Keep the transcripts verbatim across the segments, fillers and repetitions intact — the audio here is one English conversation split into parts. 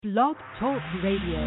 Blog Talk Radio.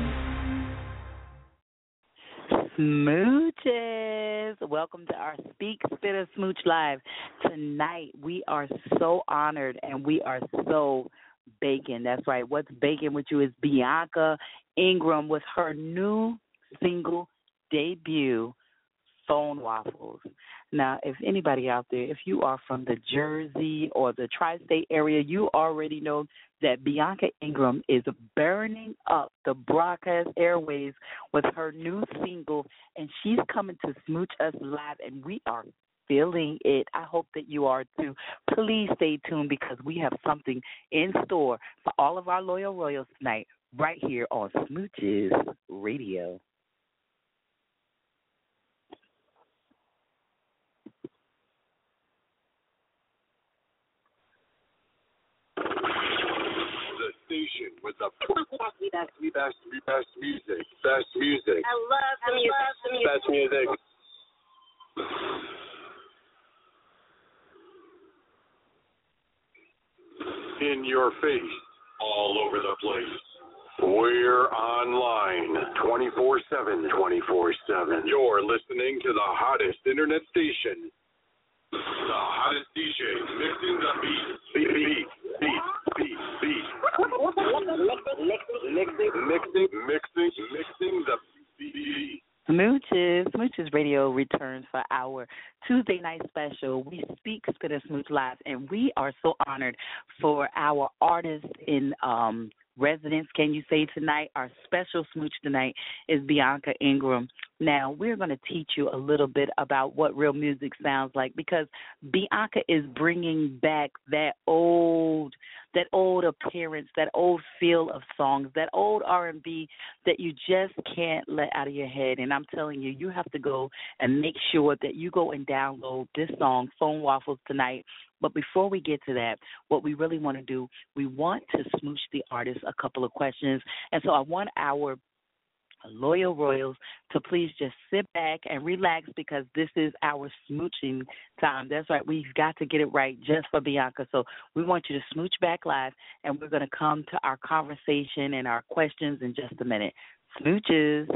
Smooches. Welcome to our Speak Spit or Smooch Live. Tonight, we are so honored and we are so baking. That's right. What's baking with you is Bianca Ingram with her new single debut, Phone Waffles. Now, if anybody out there, if you are from the Jersey or the tri-state area, you already know that Bianca Ingram is burning up the broadcast airways with her new single, and she's coming to smooch us live, and we are feeling it. I hope that you are too. Please stay tuned because we have something in store for all of our loyal royals tonight right here on Smooches Radio. Station with the best, best, best, best music, best music. I love the music. Love the music. Best music. In your face, all over the place. We're online twenty-four seven, twenty-four seven. You're listening to the hottest internet station. The hottest D J mixing the beat. Beat, beat, beat, beat, beat. Mixing, mixing, mixing, mixing, mixing the beat. Smooches, Smooches Radio returns for our Tuesday night special. We speak Spit and Smooch Live, and we are so honored for our artist in um, residence, can you say tonight, our special smooch tonight is Bianca Ingram. Now, we're going to teach you a little bit about what real music sounds like because Bianca is bringing back that old, that old appearance, that old feel of songs, that old R and B that you just can't let out of your head. And I'm telling you, you have to go and make sure that you go and download this song, Phone Waffles, tonight. But before we get to that, what we really want to do, we want to smooch the artist a couple of questions. And so I want our loyal royals to please just sit back and relax because this is our smooching time. That's right. We've got to get it right just for Bianca. So we want you to smooch back live, and we're going to come to our conversation and our questions in just a minute. Smooches.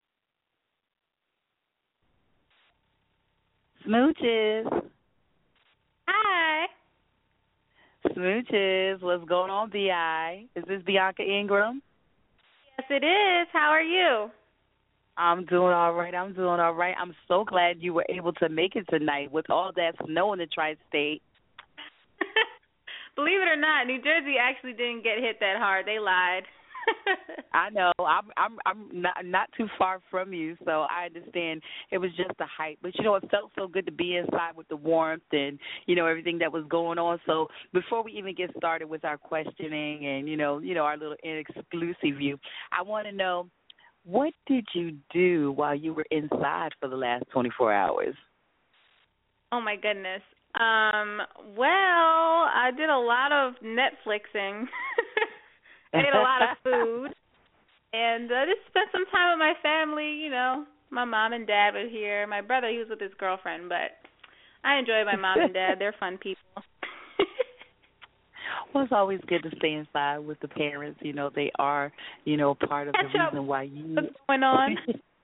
Smooches. Hi. Smooches. What's going on, B I? Is this Bianca Ingram? Yes, it is. How are you? I'm doing all right. I'm doing all right. I'm so glad you were able to make it tonight with all that snow in the tri-state. Believe it or not, New Jersey actually didn't get hit that hard. They lied. I know. I'm I'm I'm not not too far from you, so I understand it was just the hype. But you know, it felt so good to be inside with the warmth and you know everything that was going on. So before we even get started with our questioning and you know you know our little exclusive view, I want to know what did you do while you were inside for the last twenty-four hours? Oh my goodness. Um. Well, I did a lot of Netflixing. I ate a lot of food, and uh, just spent some time with my family. You know, my mom and dad were here. My brother, he was with his girlfriend, but I enjoy my mom and dad. They're fun people. Well, it's always good to stay inside with the parents. You know, they are, you know, part of Catch the up. reason why you. What's going on?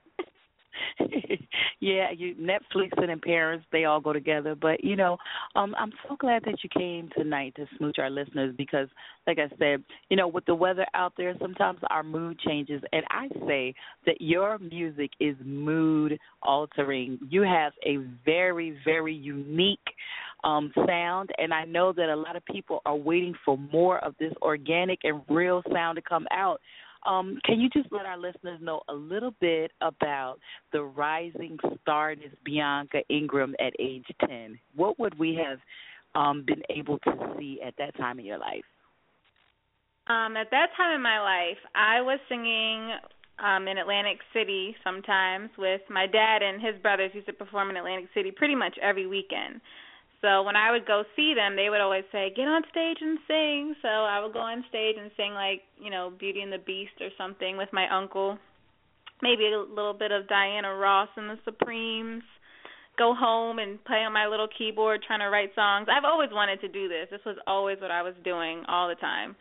Yeah, you Netflix and parents, they all go together. But, you know, um, I'm so glad that you came tonight to smooch our listeners because, like I said, you know, with the weather out there, sometimes our mood changes. And I say that your music is mood altering. You have a very, very unique um, sound, and I know that a lot of people are waiting for more of this organic and real sound to come out. Um, can you just let our listeners know a little bit about the rising stardust Bianca Ingram at age ten? What would we have um, been able to see at that time in your life? Um, at that time in my life, I was singing um, in Atlantic City sometimes with my dad and his brothers used to perform in Atlantic City pretty much every weekend. So when I would go see them, they would always say, get on stage and sing. So I would go on stage and sing like, you know, Beauty and the Beast or something with my uncle. Maybe a little bit of Diana Ross and the Supremes. Go home and play on my little keyboard trying to write songs. I've always wanted to do this. This was always what I was doing all the time.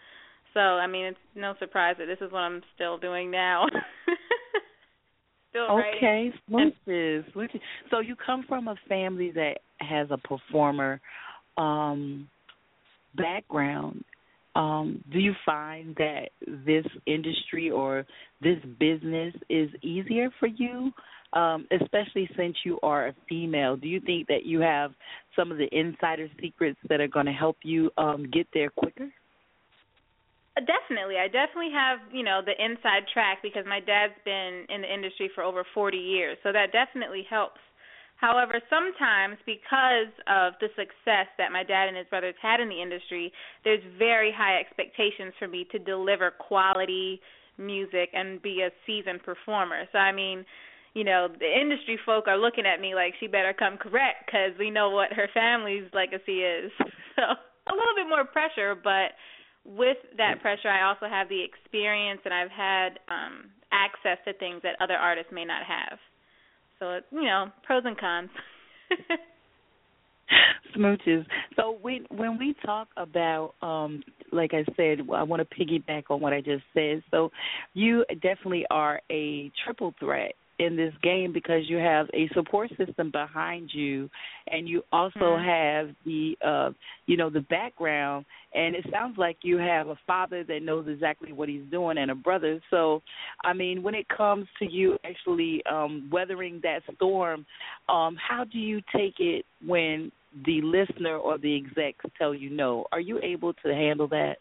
So, I mean, it's no surprise that this is what I'm still doing now. Still okay, writing. smooches. So you come from a family that has a performer um, background. Um, do you find that this industry or this business is easier for you, um, especially since you are a female? Do you think that you have some of the insider secrets that are going to help you um, get there quicker? Definitely. I definitely have, you know, the inside track because my dad's been in the industry for over forty years, so that definitely helps. However, sometimes because of the success that my dad and his brothers had in the industry, there's very high expectations for me to deliver quality music and be a seasoned performer. So, I mean, you know, the industry folk are looking at me like she better come correct because we know what her family's legacy is. So a little bit more pressure, but with that pressure, I also have the experience and I've had um, access to things that other artists may not have. So, you know, pros and cons. Smooches. So we, when we talk about, um, like I said, I want to piggyback on what I just said. So you definitely are a triple threat in this game because you have a support system behind you, and you also mm-hmm. have the, uh, you know, the background. And it sounds like you have a father that knows exactly what he's doing and a brother. So, I mean, when it comes to you actually um, weathering that storm, um, how do you take it when the listener or the execs tell you no? Are you able to handle that?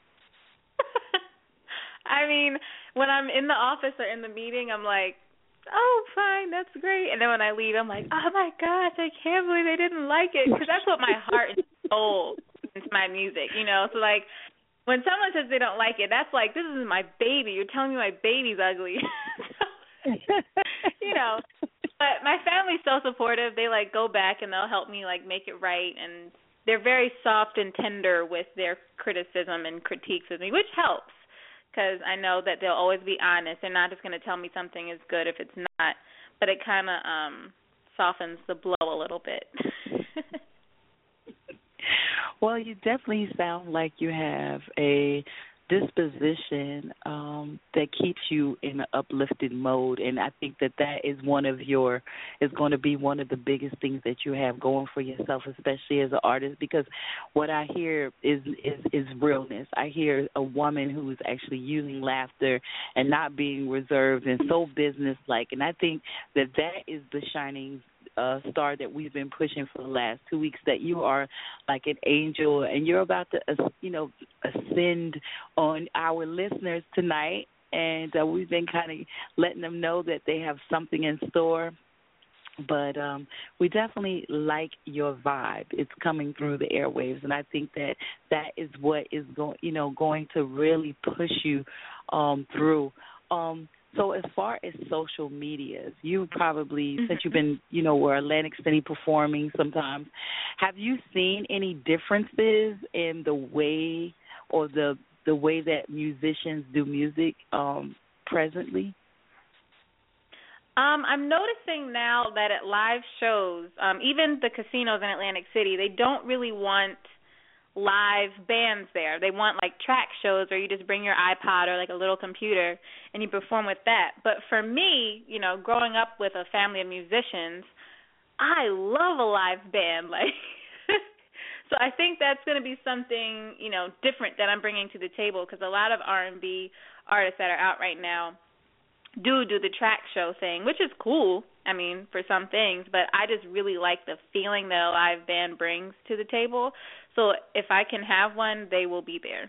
I mean, when I'm in the office or in the meeting, I'm like, oh, fine, that's great. And then when I leave, I'm like, oh, my gosh, I can't believe they didn't like it. Because that's what my heart and soul into my music, you know. So, like, when someone says they don't like it, that's like, this is my baby. You're telling me my baby's ugly. So, you know. But my family's so supportive. They, like, go back and they'll help me, like, make it right. And they're very soft and tender with their criticism and critiques of me, which helps. Because I know that they'll always be honest. They're not just going to tell me something is good if it's not. But it kind of um, softens the blow a little bit. Well, you definitely sound like you have a disposition um, that keeps you in an uplifted mode, and I think that that is one of your is going to be one of the biggest things that you have going for yourself, especially as an artist. Because what I hear is is, is realness. I hear a woman who is actually using laughter and not being reserved and so businesslike, and I think that that is the shining Uh, star that we've been pushing for the last two weeks, that you are like an angel and you're about to, uh, you know, ascend on our listeners tonight. And uh, we've been kind of letting them know that they have something in store. But um, we definitely like your vibe. It's coming through the airwaves, and I think that that is what is going, you know, going to really push you um, through. Um, So as far as social medias, you probably, mm-hmm. since you've been, you know, where Atlantic City performing sometimes, have you seen any differences in the way or the the way that musicians do music um, presently? Um, I'm noticing now that at live shows, um, even the casinos in Atlantic City, they don't really want live bands there. They want like track shows where you just bring your iPod or like a little computer and you perform with that. But for me, you know, growing up with a family of musicians, I love a live band. Like, so I think that's going to be something, you know, different that I'm bringing to the table, because a lot of R and B artists that are out right now do do the track show thing, which is cool, I mean, for some things, but I just really like the feeling that a live band brings to the table. So if I can have one, they will be there.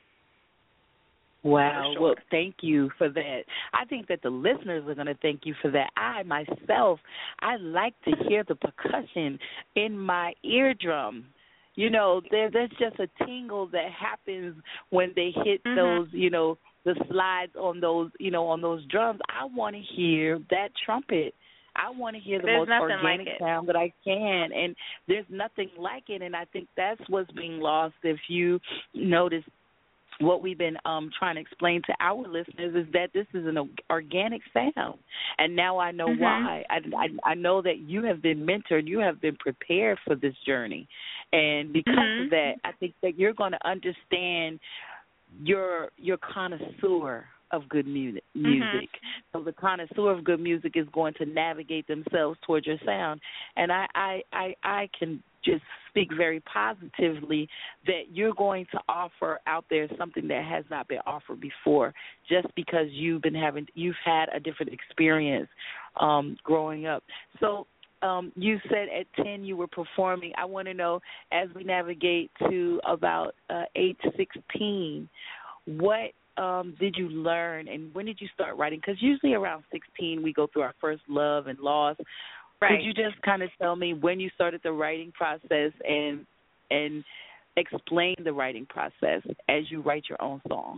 Wow. Sure. Well, thank you for that. I think that the listeners are going to thank you for that. I, myself, I like to hear the percussion in my eardrum. You know, there, there's just a tingle that happens when they hit mm-hmm. those, you know, the slides on those, you know, on those drums. I want to hear that trumpet. I want to hear the there's most organic like sound that I can, and there's nothing like it, and I think that's what's being lost. If you notice, what we've been um, trying to explain to our listeners is that this is an organic sound, and now I know mm-hmm. why. I, I, I know that you have been mentored, you have been prepared for this journey, and because mm-hmm. of that, I think that you're going to understand you're you're connoisseur of good music. Music. Mm-hmm. So the connoisseur of good music is going to navigate themselves towards your sound, and I I I, I can just speak very positively that you're going to offer out there something that has not been offered before, just because you've been having you've had a different experience um, growing up. So. Um, you said at ten you were performing. I want to know, as we navigate to about uh, eight to sixteen, what um, did you learn and when did you start writing? Because usually around sixteen we go through our first love and loss. Right. Could you just kind of tell me when you started the writing process and and explain the writing process as you write your own songs?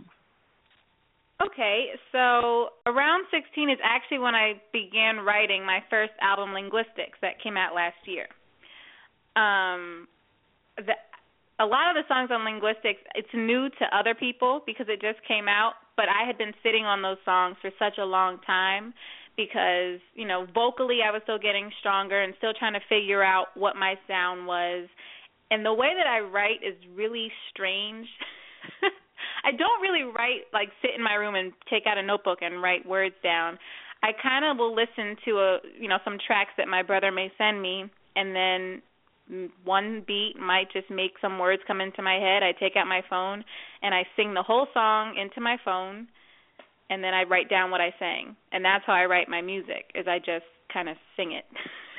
Okay, so around sixteen is actually when I began writing my first album, Linguistics, that came out last year. Um, the, a lot of the songs on Linguistics, it's new to other people because it just came out, but I had been sitting on those songs for such a long time because, you know, vocally I was still getting stronger and still trying to figure out what my sound was. And the way that I write is really strange. I don't really write, like sit in my room and take out a notebook and write words down. I kind of will listen to a, you know, some tracks that my brother may send me, and then one beat might just make some words come into my head. I take out my phone and I sing the whole song into my phone, and then I write down what I sang. And that's how I write my music, is I just kind of sing it.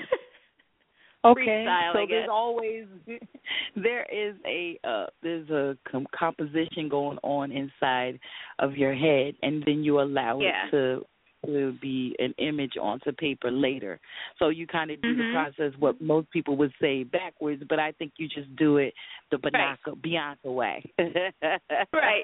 Okay, Freestyle, so I there's guess. always there is a uh, there's a com- composition going on inside of your head, and then you allow Yeah. it to to be an image onto paper later. So you kind of do Mm-hmm. the process what most people would say backwards, but I think you just do it the Bianca Right. Bianca way. Right.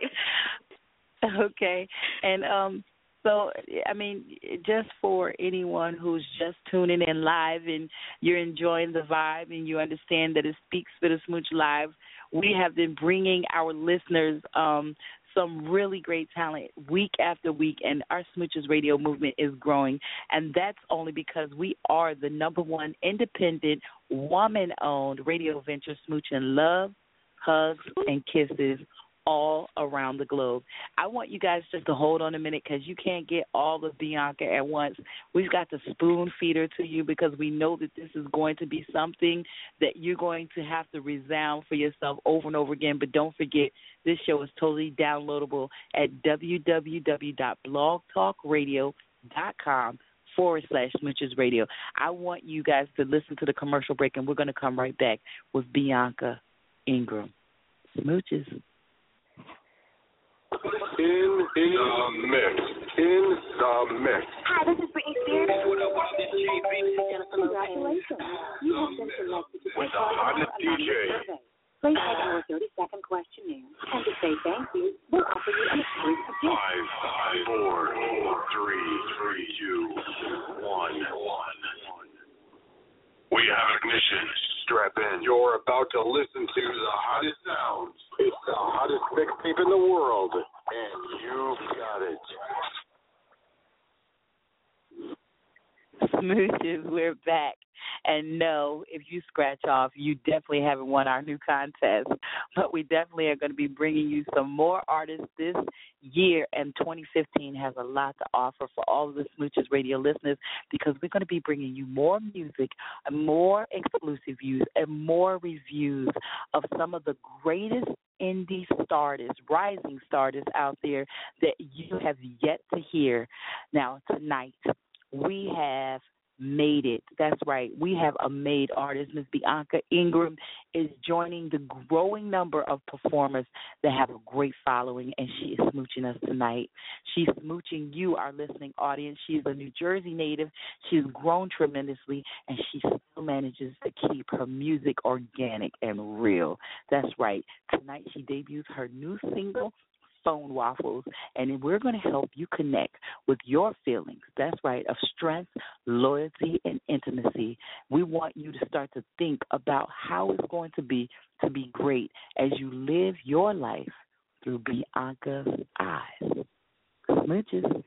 Okay, and um. So, I mean, just for anyone who's just tuning in live and you're enjoying the vibe and you understand that it Speaks for the Smooch Live, we have been bringing our listeners um, some really great talent week after week, and our Smooches Radio movement is growing. And that's only because we are the number one independent, woman-owned radio venture smooching love, hugs, and kisses all around the globe. I want you guys just to hold on a minute because you can't get all of Bianca at once. We've got to spoon feed her to you because we know that this is going to be something that you're going to have to resound for yourself over and over again. But don't forget, this show is totally downloadable at www.blogtalkradio.com forward slash Smooches Radio. I want you guys to listen to the commercial break, and we're going to come right back with Bianca Ingram. Smooches. In the mix. In the mix. Hi, this is Britney Spears. Congratulations. You have been selected to With the hottest D J. Please take our thirty-second questionnaire. And to say thank you, we'll offer you an exclusive gift. Five, five, four, three, three, two, one, one. We have ignition. Strap in. You're about to listen to the hottest sounds. It's the hottest mixtape in the world, and you've got it. Smooches, we're back. And no, if you scratch off, you definitely haven't won our new contest. But we definitely are going to be bringing you some more artists this year. And twenty fifteen has a lot to offer for all of the Smooches Radio listeners because we're going to be bringing you more music, and more exclusive views, and more reviews of some of the greatest indie stardust, rising stardust out there that you have yet to hear. Now, tonight, we have made it. That's right. We have a made artist. Miss Bianca Ingram is joining the growing number of performers that have a great following, and she is smooching us tonight. She's smooching you, our listening audience. She's a New Jersey native. She's grown tremendously, and she still manages to keep her music organic and real. That's right. Tonight she debuts her new single, Phone Waffles, and we're going to help you connect with your feelings, that's right, of strength, loyalty, and intimacy. We want you to start to think about how it's going to be to be great as you live your life through Bianca's eyes. Smooches.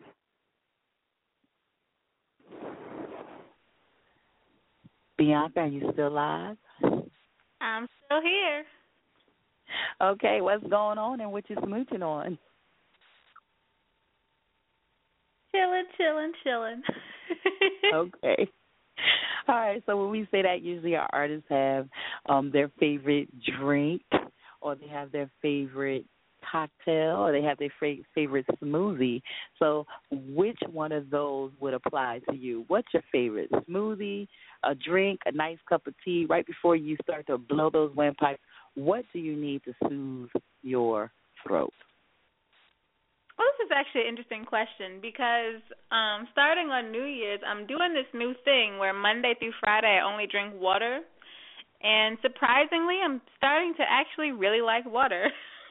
Bianca, are you still live? I'm still here. Okay, what's going on and what you smooching on? Chilling, chilling, chilling. Okay. All right, so when we say that, usually our artists have um, their favorite drink, or they have their favorite cocktail, or they have their fa- favorite smoothie. So which one of those would apply to you? What's your favorite? Smoothie, a drink, a nice cup of tea right before you start to blow those windpipes? What do you need to soothe your throat? Well, this is actually an interesting question because um, starting on New Year's, I'm doing this new thing where Monday through Friday I only drink water. And surprisingly, I'm starting to actually really like water.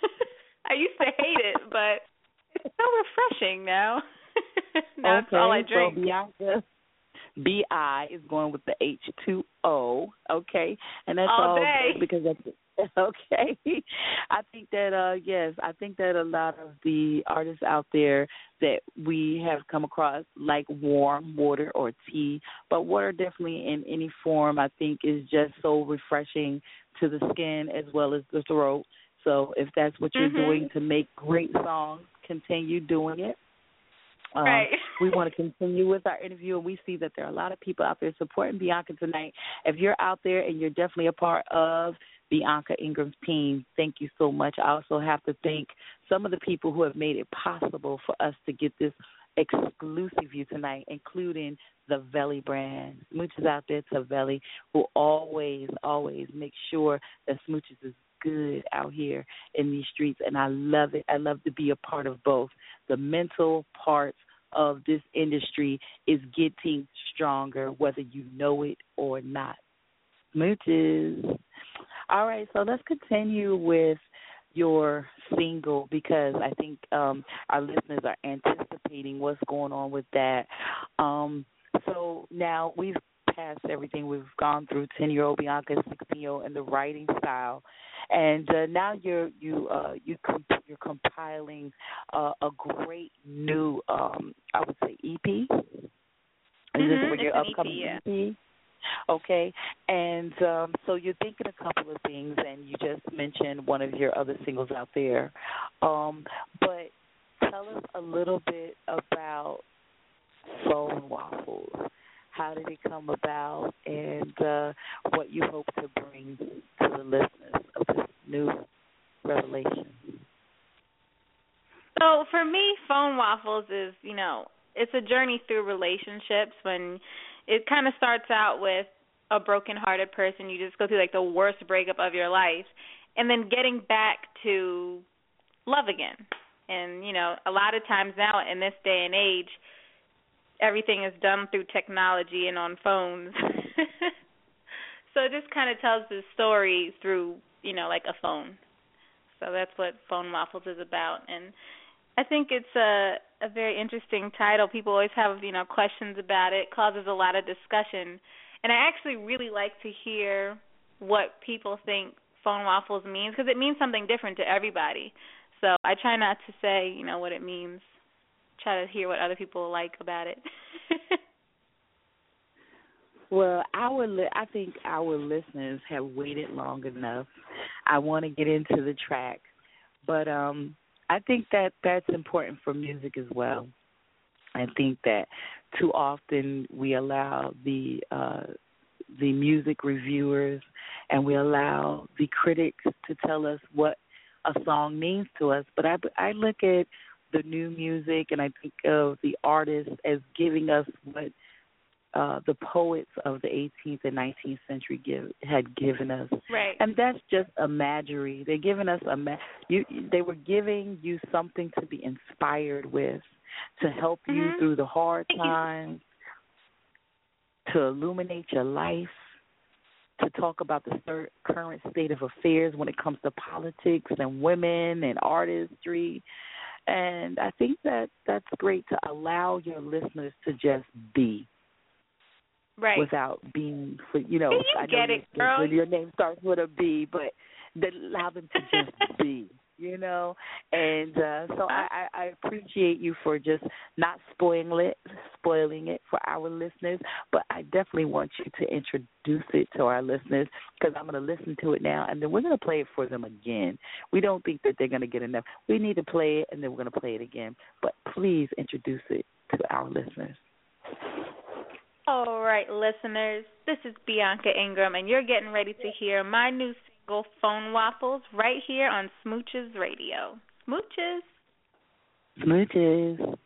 I used to hate it, but it's so refreshing now. Now Okay, it's all I drink. So Bianca, B I is going with the H two O, okay? And that's all all day. good because that's okay. I think that, uh, yes, I think that a lot of the artists out there that we have come across like warm water or tea, but water definitely in any form I think is just so refreshing to the skin as well as the throat. So if that's what you're mm-hmm. doing to make great songs, continue doing it. Um, right. We want to continue with our interview, and we see that there are a lot of people out there supporting Bianca tonight. If you're out there and you're definitely a part of Bianca Ingram's team, thank you so much. I also have to thank some of the people who have made it possible for us to get this exclusive view tonight, including the Veli brand. Smooches out there to Veli, who always, always make sure that Smooches is good out here in these streets, and I love it. I love to be a part of both. The mental parts of this industry is getting stronger, whether you know it or not. Smooches. All right, so let's continue with your single because I think um, our listeners are anticipating what's going on with that. Um, so now we've passed everything. We've gone through ten-year-old Bianca, sixteen-year-old, and the writing style, and uh, now you're you uh, you comp- you're compiling uh, a great new um, I would say E P. Is mm-hmm. this for your it's upcoming an E P? Yeah. E P? Okay, and um, so you're thinking a couple of things, and you just mentioned one of your other singles out there. Um, but tell us a little bit about Phone Waffles. How did it come about, and uh, what you hope to bring to the listeners of this new revelation? So for me, Phone Waffles is, you know, it's a journey through relationships when it kind of starts out with a broken-hearted person. You just go through, like, the worst breakup of your life, and then getting back to love again. And, you know, a lot of times now in this day and age, everything is done through technology and on phones. So it just kind of tells the story through, you know, like a phone. So that's what Phone Waffles is about. And I think it's a, a very interesting title. People always have, you know, questions about it. It causes a lot of discussion. And I actually really like to hear what people think Phone Waffles means because it means something different to everybody. So I try not to say, you know, what it means. Try to hear what other people like about it. Well, our li- I think our listeners have waited long enough. I want to get into the track, but um, I think that that's important for music as well. I think that too often we allow the uh, the music reviewers and we allow the critics to tell us what a song means to us. But I, I look at the new music and I think of the artists as giving us what uh, the poets of the eighteenth and nineteenth century give, had given us. Right. And that's just imagery. They're giving us a ma- you, they were giving you something to be inspired with, to help you mm-hmm. through the hard times, to illuminate your life, to talk about the third, current state of affairs when it comes to politics and women and artistry. And I think that that's great to allow your listeners to just be. Right. Without being, you know, you I know get your, it, girl. your name starts with a B, but that allow them to just be. you know. And uh, so I, I, I appreciate you for just not spoiling it, spoiling it for our listeners. But I definitely want you to introduce it to our listeners because I'm going to listen to it now, and then we're going to play it for them again. We don't think that they're going to get enough. We need to play it, and then we're going to play it again. But please introduce it to our listeners. All right, listeners, this is Bianca Ingram, and you're getting ready to hear my new single, Phone Waffles, right here on Smooches Radio. Smooches. Smooches.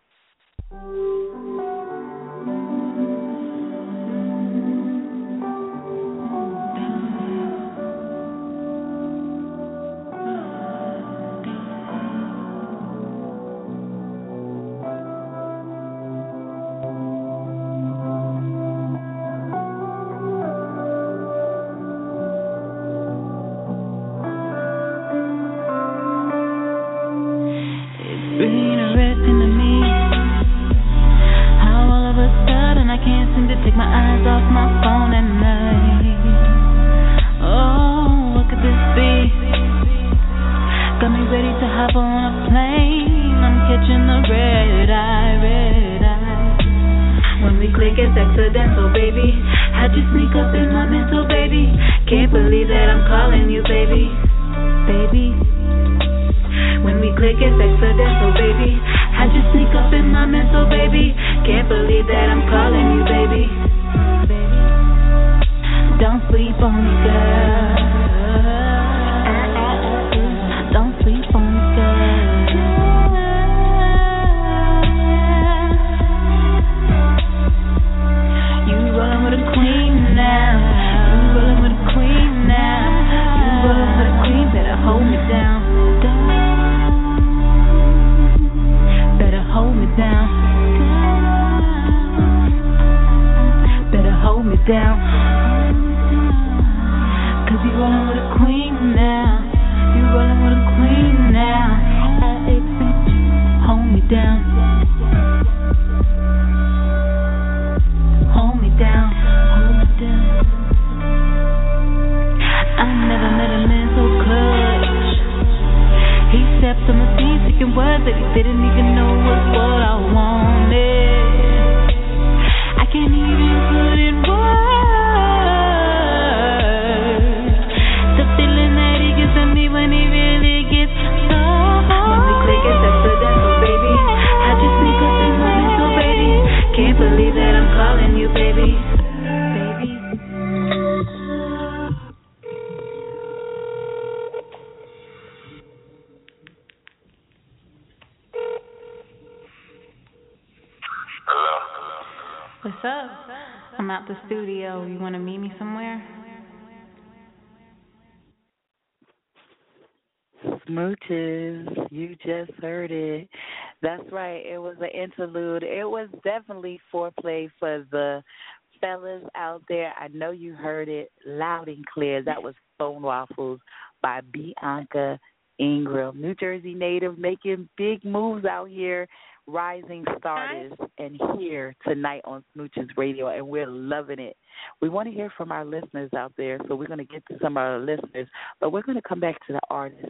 Smooches, you just heard it. That's right. It was an interlude. It was definitely foreplay for the fellas out there. I know you heard it loud and clear. That was Phone Waffles by Bianca Ingram, New Jersey native, making big moves out here, rising stardust, and here tonight on Smooches Radio, and we're loving it. We want to hear from our listeners out there, so we're going to get to some of our listeners, but we're going to come back to the artists.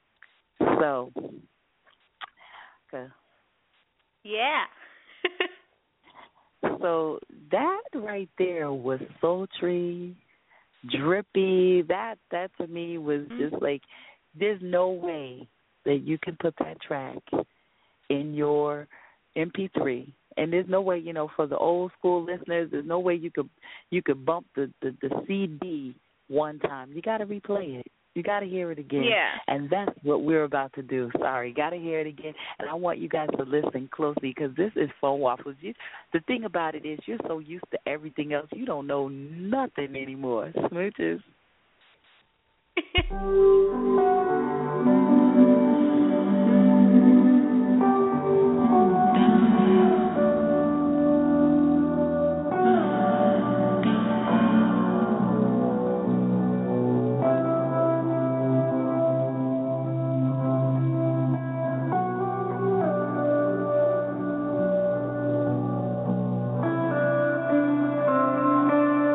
So, okay. Yeah. So that right there was sultry, drippy. That that to me was just like, there's no way that you can put that track in your M P three, and there's no way, you know, for the old school listeners, there's no way you could you could bump the the, the C D one time. You got to replay it. You got to hear it again. Yeah. And that's what we're about to do. Sorry, got to hear it again. And I want you guys to listen closely because this is Phone Waffles. You, the thing about it is you're so used to everything else, you don't know nothing anymore. Smooches.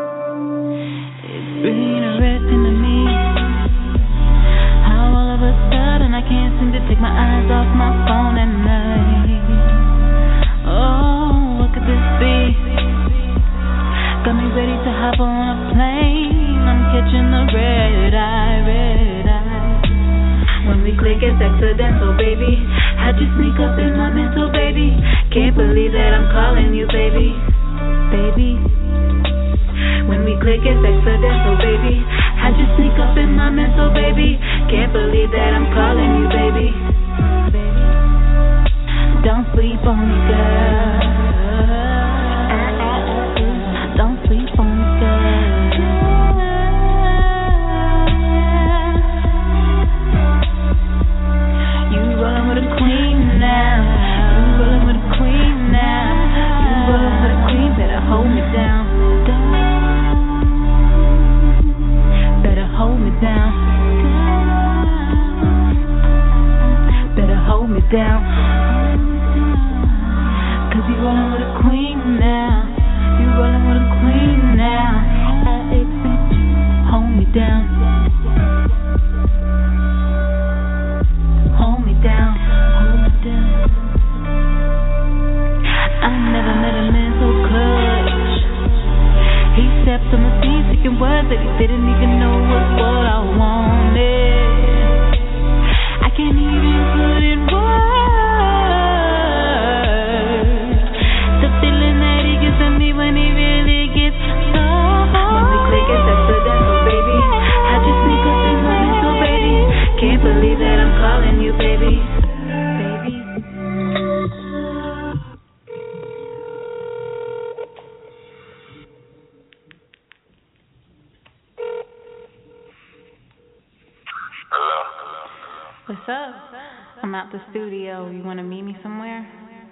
Been arresting to me. How all of a sudden click, it's accidental, baby. How'd you sneak up in my mental, baby? Can't believe that I'm calling you, baby. Baby. When we click, it's accidental, baby. How'd you sneak up in my mental, baby? Can't believe that I'm calling you, baby. Don't sleep on me, girl. Don't sleep on me, girl. You rollin' with a queen now. You rollin' with a queen now. You rollin' with a queen, better hold me down. Better hold me down. Better hold me down. Cause you rollin' with a queen now. You rollin' with a queen now. Hold me down. Hold me down. Hold me down. I never met a man so clutch. He stepped on my scene, speaking words that he didn't even know was what I wanted. I can't even put in words the feeling that he gives to me when he really gets so hard. When we click, it's accidental, baby. How'd you sneak up in my mental, baby? Can't believe that I'm calling you, baby. Baby. What's up? I'm out the studio. You want to meet me somewhere?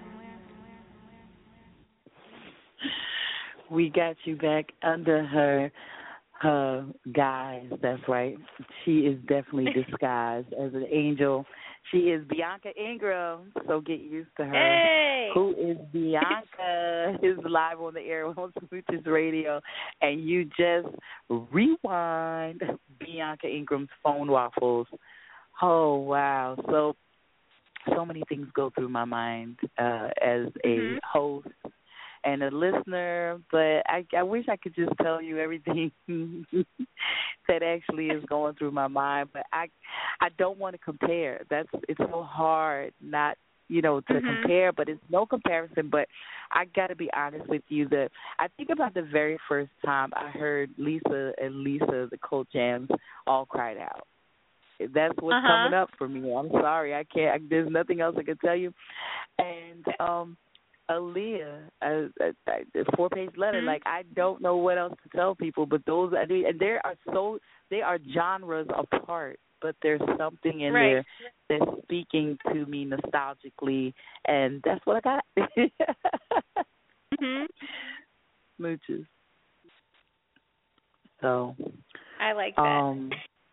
We got you back under her her guise. That's right. She is definitely disguised as an angel. She is Bianca Ingram, so get used to her. Hey! Who is Bianca? Is live on the air on Smooches Radio, and you just rewind Bianca Ingram's Phone Waffles. Oh, wow. So, so many things go through my mind uh, as a mm-hmm. host and a listener, but I, I wish I could just tell you everything that actually is going through my mind, but I I don't want to compare. That's it's so hard not, you know, to mm-hmm. compare, but it's no comparison, but I got to be honest with you that I think about the very first time I heard Lisa and Lisa, the Colt Jams, all cried out. That's what's uh-huh. coming up for me. I'm sorry. I can't. I, there's nothing else I can tell you. And um, Aaliyah, a, a, a four-page letter. Mm-hmm. Like, I don't know what else to tell people, but those, I mean, and there are so, they are genres apart, but there's something in right. there that's speaking to me nostalgically, and that's what I got. mm-hmm. Smooches. So. I like that. Um,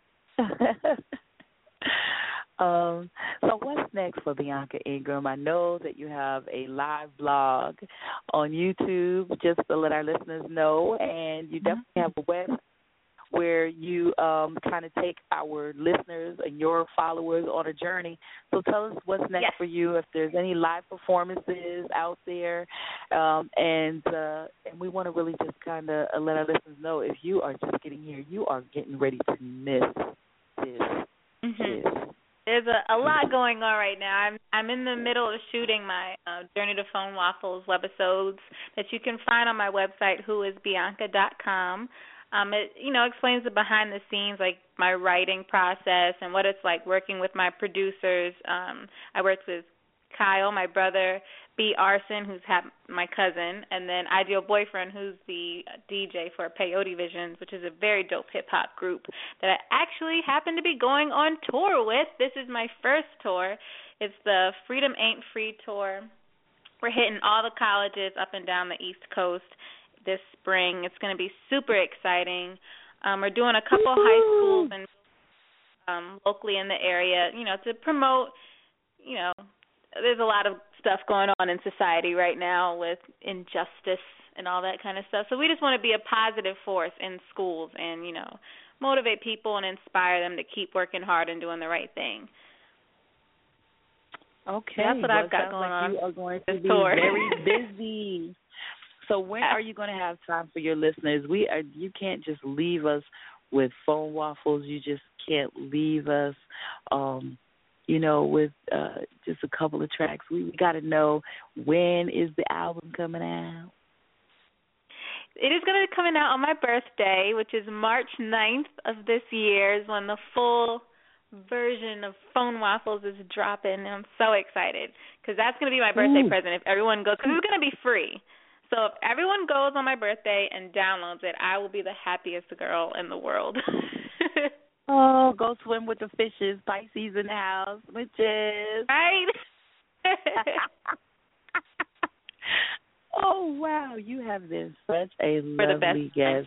um, so what's next for Bianca Ingram? I know that you have a live blog on YouTube, just to let our listeners know, and you definitely have a web where you um, kind of take our listeners and your followers on a journey. So tell us what's next yes. for you, if there's any live performances out there, um, and uh, and we want to really just kind of uh, let our listeners know, if you are just getting here, you are getting ready to miss this. Mm-hmm. this. There's a, a lot going on right now. I'm I'm in the middle of shooting my uh, Journey to Phone Waffles webisodes that you can find on my website, who is bianca dot com. Um, it, you know, explains the behind the scenes, like my writing process and what it's like working with my producers. Um, I worked with Kyle, my brother, B. Arson, who's ha- my cousin, and then Ideal Boyfriend, who's the D J for Peyote Visions, which is a very dope hip-hop group that I actually happen to be going on tour with. This is my first tour. It's the Freedom Ain't Free tour. We're hitting all the colleges up and down the East Coast this spring. It's going to be super exciting. Um, we're doing a couple Woo-hoo! high schools and um, locally in the area, you know, to promote, you know, there's a lot of stuff going on in society right now with injustice and all that kind of stuff. So we just want to be a positive force in schools and, you know, motivate people and inspire them to keep working hard and doing the right thing. Okay. So that's what well, I've got going like on. You are going to be tour. very busy. So when are you going to have time for your listeners? We are. You can't just leave us with phone waffles. You just can't leave us, um, you know, with uh, just a couple of tracks. We, we got to know, when is the album coming out? It is going to be coming out on my birthday, which is March ninth of this year, is when the full version of Phone Waffles is dropping, and I'm so excited because that's going to be my birthday Ooh. present if everyone goes, because it's going to be free. So if everyone goes on my birthday and downloads it, I will be the happiest girl in the world. Oh, go swim with the fishes, Pisces in the house, witches. Right? Oh, wow, you have been such a lovely guest.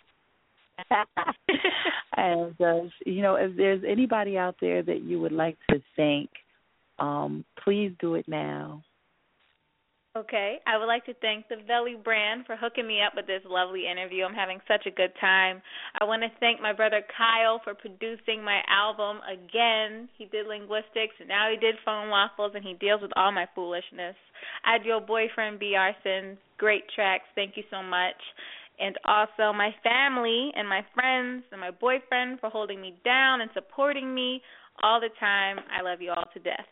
And, uh, you know, if there's anybody out there that you would like to thank, um, please do it now. Okay. I would like to thank the Veli brand for hooking me up with this lovely interview. I'm having such a good time. I want to thank my brother Kyle for producing my album again. He did linguistics, and now he did Phone Waffles, and he deals with all my foolishness. I had Your Boyfriend, B. Arson. Great tracks. Thank you so much. And also my family and my friends and my boyfriend for holding me down and supporting me all the time. I love you all to death.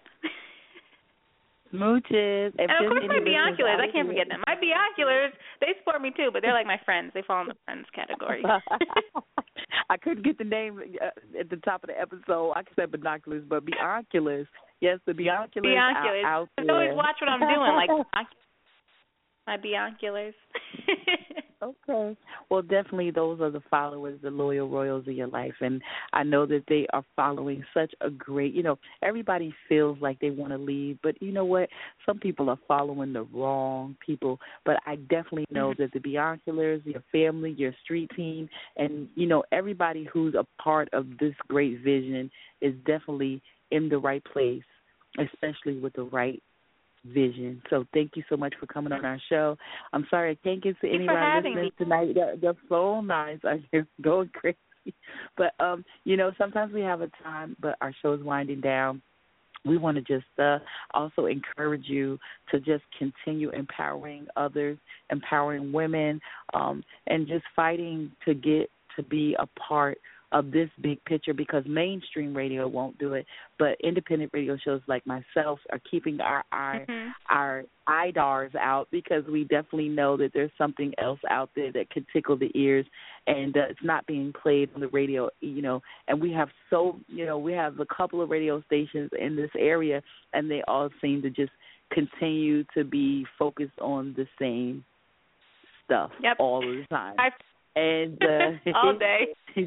Smooches. And of course my binoculars. I can't forget them. My binoculars, they support me too, but they're like my friends. They fall in the friends category. I couldn't get the name at the top of the episode. I could say binoculars, but binoculars. Yes, the binoculars, binoculars. out, out there. I always watch what I'm doing, like my binoculars. Okay. Well, definitely those are the followers, the loyal royals of your life. And I know that they are following such a great, you know, everybody feels like they want to leave. But you know what? Some people are following the wrong people. But I definitely know that the binoculars, your family, your street team, and, you know, everybody who's a part of this great vision is definitely in the right place, especially with the right vision. So thank you so much for coming on our show. I'm sorry I can't get to anybody listening tonight. The, the phone lines are just going crazy. But, um, you know, sometimes we have a time, but our show is winding down. We want to just uh, also encourage you to just continue empowering others, empowering women, um, and just fighting to get to be a part of this big picture, because mainstream radio won't do it, but independent radio shows like myself are keeping our our, mm-hmm. our I D A Rs out, because we definitely know that there's something else out there that can tickle the ears, and uh, it's not being played on the radio, you know, and we have so, you know, we have a couple of radio stations in this area, and they all seem to just continue to be focused on the same stuff yep. all the time. I- and uh, all day.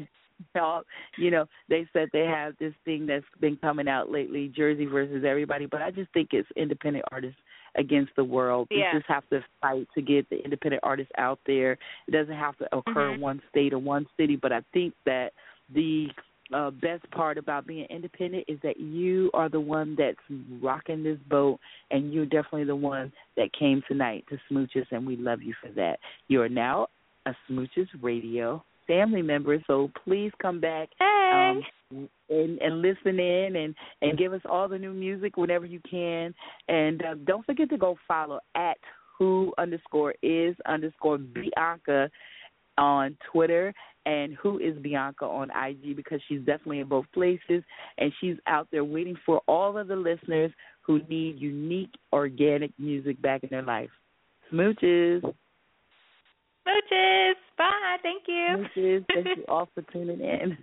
You know, they said they have this thing that's been coming out lately, Jersey versus everybody, but I just think it's independent artists against the world. Yeah. We just have to fight to get the independent artists out there. It doesn't have to occur mm-hmm. in one state or one city, but I think that the uh, best part about being independent is that you are the one that's rocking this boat, and you're definitely the one that came tonight to Smooches, and we love you for that. You are now a Smooches Radio family member, so please come back hey. um, and, and listen in and, and give us all the new music whenever you can. And uh, don't forget to go follow at who underscore is underscore Bianca on Twitter and who is Bianca on I G, because she's definitely in both places, and she's out there waiting for all of the listeners who need unique, organic music back in their life. Smooches. Smooches. Bye. Thank you. Smooches. Thank you all for tuning in.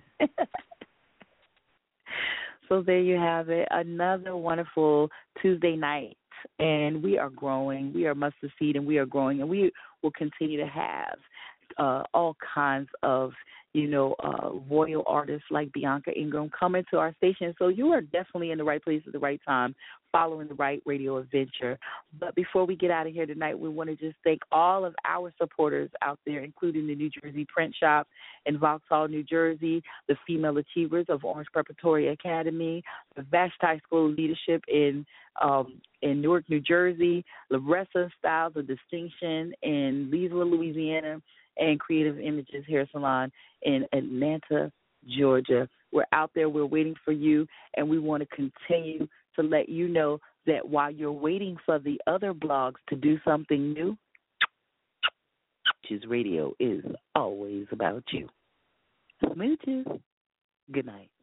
So there you have it. Another wonderful Tuesday night. And we are growing. We are mustard seed, and we are growing. And we will continue to have uh, all kinds of, you know, uh, royal artists like Bianca Ingram coming to our station. So you are definitely in the right place at the right time, following the right radio adventure. But before we get out of here tonight, we want to just thank all of our supporters out there, including the New Jersey Print Shop in Vauxhall, New Jersey, the Female Achievers of Orange Preparatory Academy, the Vashti School of Leadership in um, in Newark, New Jersey, Larissa Styles of Distinction in Leesville, Louisiana, and Creative Images Hair Salon in Atlanta, Georgia. We're out there. We're waiting for you, and we want to continue to let you know that while you're waiting for the other blogs to do something new, Smooches Radio is always about you. Smooches. Good night.